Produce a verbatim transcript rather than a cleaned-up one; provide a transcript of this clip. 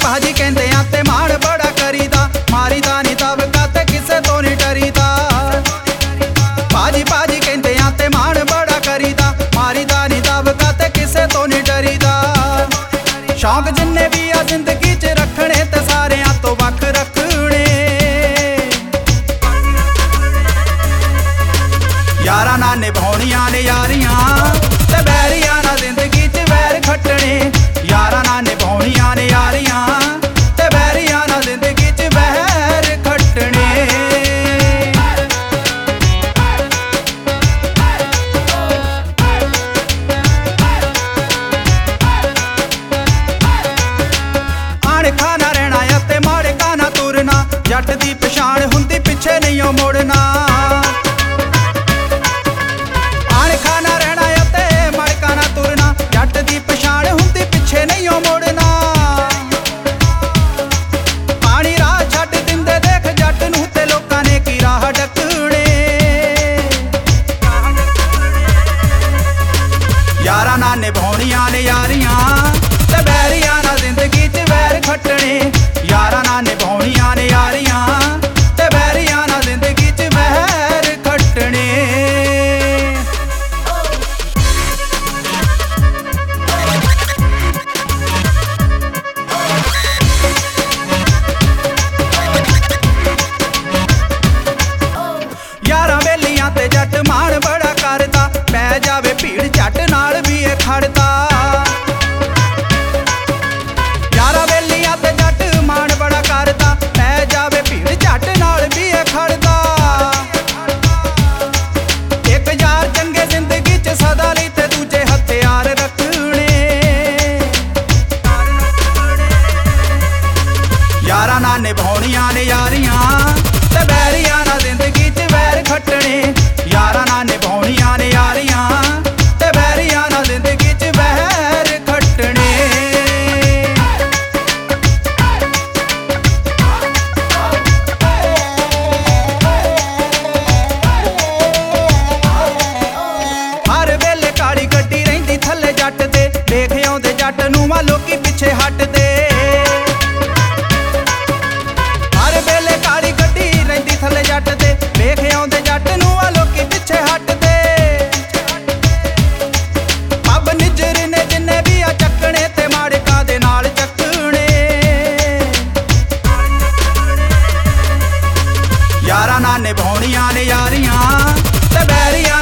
ਭਾਜੀ ਕਹਿੰਦੇ ਆ ਤੇ ਮਾਣ ਬੜਾ ਕਰੀਦਾ, ਮਾਰੀਦਾ ਨੀ ਦਬਕਾ ਤੇ ਕਿਸੇ ਤੋਂ ਨੀ ਡਰੀਦਾ। ਭਾਜੀ ਭਾਜੀ ਕਹਿੰਦੇ ਆ ਤੇ ਮਾਣ ਬੜਾ ਕਰੀਦਾ, ਮਾਰੀਦਾ ਨੀ ਦਬਕਾ ਤੇ ਕਿਸੇ ਤੋਂ ਨੀ ਡਰੀਦਾ। ਸ਼ੌਂਕ ਜਿੰਨੇ ਵੀ ਆ ਜ਼ਿੰਦਗੀ 'ਚ ਰੱਖਣੇ ਤੇ ਸਾਰਿਆਂ ਤੋਂ ਵੱਖ ਰੱਖਣੇ। ਯਾਰਾਂ ਨਾਲ ਨਿਭਾਉਣੀਆਂ ਨੇ ਯਾਰੀਆਂ ਤੇ ਬੈਰੀਆਂ ਨਾਲ ਜ਼ਿੰਦਗੀ 'ਚ ਵੈਰ ਖੱਟਣੇ। ਯਾਰਾਂ ਨਾਲ ਨਿਭਾਉਣੀਆਂ ਨੇ ਯਾਰੀਆਂ ਤੇ ਬੈਰੀਆਂ ਨਾਲ ਜ਼ਿੰਦਗੀ 'ਚ ਵੈਰ ਖੱਟਣੇ। ਅਣਖਾ ਨਾ ਰਹਿਣਾ ਅਤੇ ਮਾੜੇ ਕਾ ਨਾ ਤੁਰਨਾ, ਜੱਟ ਦੀ ਪਛਾਣ ਹੁੰਦੀ ਪਿੱਛੇ ਨਹੀਂ ਓ ਮੁੜਨਾ। ਅਣਖਾ ਨਾ ਰਹਿਣਾ ਅਤੇ ਮਾੜੇ ਕਾ ਨਾ ਤੁਰਨਾ, ਜੱਟ ਦੀ ਪਛਾਣ ਹੁੰਦੀ ਪਿੱਛੇ ਨਹੀਂ ਓ ਮੁੜਨਾ। ਪਾਣੀ ਰਾਹ ਛੱਡ ਦਿੰਦੇ ਦੇਖ ਜੱਟ ਨੂੰ ਤੇ ਲੋਕਾਂ ਨੇ ਕੀ ਰਾਹ ਡੱਕਣੇ। ਯਾਰਾਂ ਨਾਲ ਨਿਭਾਉਣੀਆਂ ਨੇ ਯਾਰੀਆਂ ਤੇ ਬੈਰੀਆਂ ਨਾਲ ਜ਼ਿੰਦਗੀ 'ਚ ਵੈਰ ਖੱਟਣੇ। ਯਾਰਾਂ ਨਾਲ ਨਿਭਾਉਣੀਆਂ ਨੇ ਯਾਰੀਆਂ ਤੇ ਬੈਰੀਆਂ ਨਾਲ ਜ਼ਿੰਦਗੀ 'ਚ ਵੈਰ ਖੱਟਣੇ। ਯਾਰਾਂ ਵੇਲੀਆਂ ਤੇ ਜੱਟ ਮਾਣ ਬੜਾ ਕਰਦਾ, ਪੈ ਜਾਵੇ ਭੀੜ ਜੱਟ ਨਾਲ ਵੀ ਇਹ ਖੜਦਾ। ਯਾਰਾਂ ਵੇਲੀਆਂ ਤੇ ਜੱਟ ਮਾਣ ਬੜਾ ਕਰਦਾ, ਪੈ ਜਾਵੇ ਭੀੜ ਜੱਟ ਨਾਲ ਵੀ ਇਹ ਖੜਦਾ। ਇੱਕ ਯਾਰ ਚੰਗੇ ਜ਼ਿੰਦਗੀ 'ਚ ਸਦਾ ਲਈ ਤੇ ਦੂਜੇ ਹਥਿਆਰ ਰੱਖਣੇ। ਯਾਰਾਂ ਨਾਲ ਨਿਭਾਉਣੀਆਂ ਨੇ ਯਾਰੀਆਂ ਤੇ ਬੈਰੀਆਂ ਨਾਲ ਜ਼ਿੰਦਗੀ 'ਚ ਵੈਰ ਖੱਟਣੇ। ਯਾਰਾਂ ਨਾਲ ਨਿਭਾਉਣੀਆਂ ਨੇ ਯਾਰੀਆਂ ਤੇ ਬੈਰੀਆਂ ਨਾਲ ਜ਼ਿੰਦਗੀ 'ਚ ਵੈਰ ਖੱਟਣੇ। ਹਰ ਵੇਲੇ ਕਾਲੀ ਗੱਡੀ ਰਹਿੰਦੀ ਥੱਲੇ ਜੱਟ ਦੇ, ਦੇਖ ਆਉਂਦੇ ਜੱਟ ਨੂੰ ਆ ਲੋਕੀ ਪਿੱਛੇ ਹਟਦੇ। ਹਰ ਵੇਲੇ ਕਾਲੀ ਗੱਡੀ ਰਹਿੰਦੀ ਥੱਲੇ ਜੱਟ ਦੇ, ਵੇਖ ਆਉਂਦੇ ਜੱਟ ਨੂੰ ਆ ਲੋਕੀ ਪਿੱਛੇ ਹਟਦੇ। ਪੱਬ ਨਿੱਜਰ ਨੇ ਜਿੰਨੇ ਵੀ ਆ ਚੱਕਣੇ ਤੇ ਮਾੜਕਾਂ ਦੇ ਨਾਲ ਚੱਕਣੇ। ਯਾਰਾਂ ਨਾਲ ਨਿਭਾਉਣੀਆਂ ਨੇ ਯਾਰੀਆਂ ਤੇ ਬੈਰੀਆਂ